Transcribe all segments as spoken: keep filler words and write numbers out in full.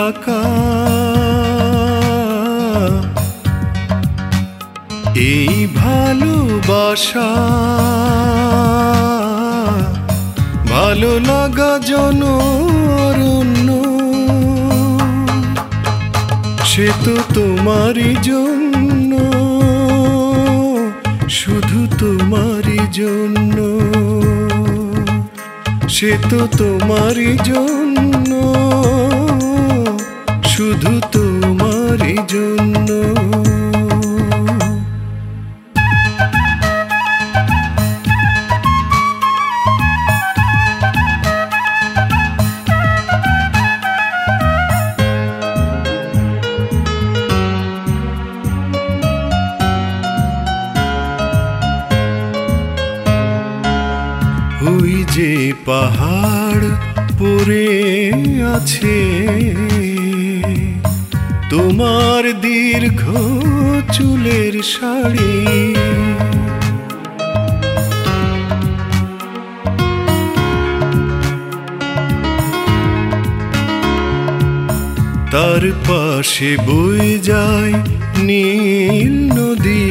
থাকা এই ভালোবাসা ভালো লাগা জনরণ্য সে তো তোমারই জন্য শুধু তোমারই জন্য সে তো তোমারই জন্য শুধু তোমারই জন্য ওই যে পাহাড় পড়ে আছে তোমার দীর্ঘ চুলের শাড়ি তার পাশে বয়ে যায় নীল নদী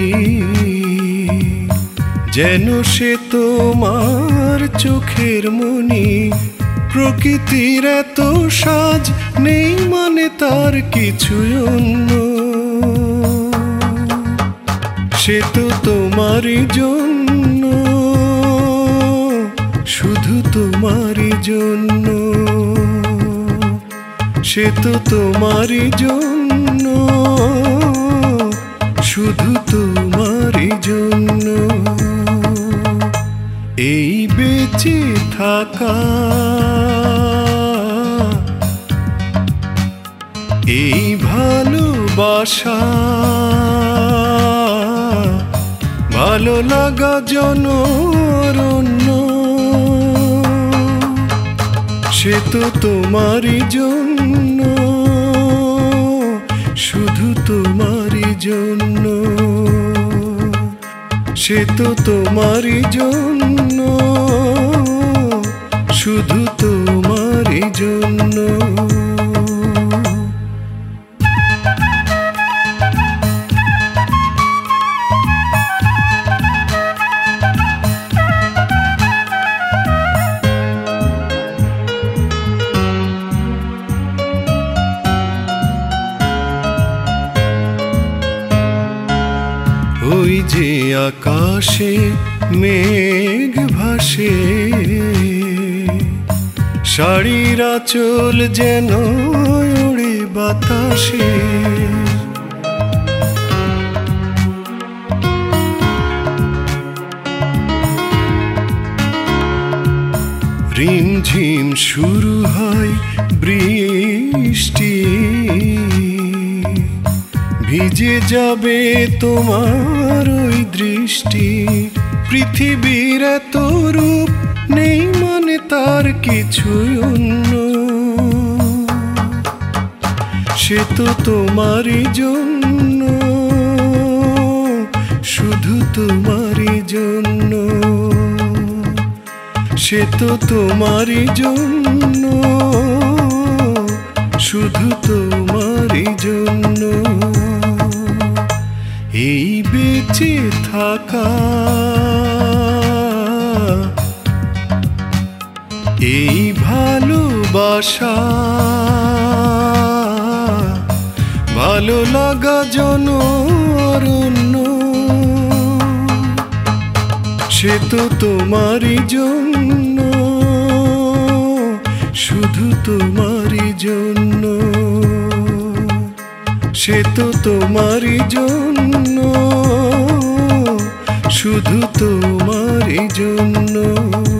যেন সে তোমার চোখের মনি প্রকৃতির এত সাজ নেই মানে তার কিছু অন্য সে তো তোমারই জন্য শুধু তোমারই জন্য সে তো তোমারই জন্য শুধু তোমারই জন্য এই বেঁচে থাকা এই ভালোবাসা ভালো লাগা জনরণ্য সে তো তোমারই জন্য শুধু তোমারই জন্য সে তো তোমারই জন্য শুধু তোমারই জন্য ওই যে আকাশে মেঘ ভাসে শাড়ির আঁচল যেন ওড়ে বাতাসে রিমঝিম শুরু হয় বৃষ্টি ভিজে যাবে তোমার ওই দৃষ্টি পৃথিবীর এত রূপ নেই মানে তার কিছু অন্য সে তো তোমারই জন্য শুধু তোমারই জন্য সে তো তোমারই জন্য শুধু তোমারই জন্য এই বেঁচে থাকা এই ভালোবাসা ভালো লাগা জনরণ্য সে তো তোমারই জন্য শুধু তোমারই জন্য সে তো তোমারই জন্য শুধু তোমারই জন্য।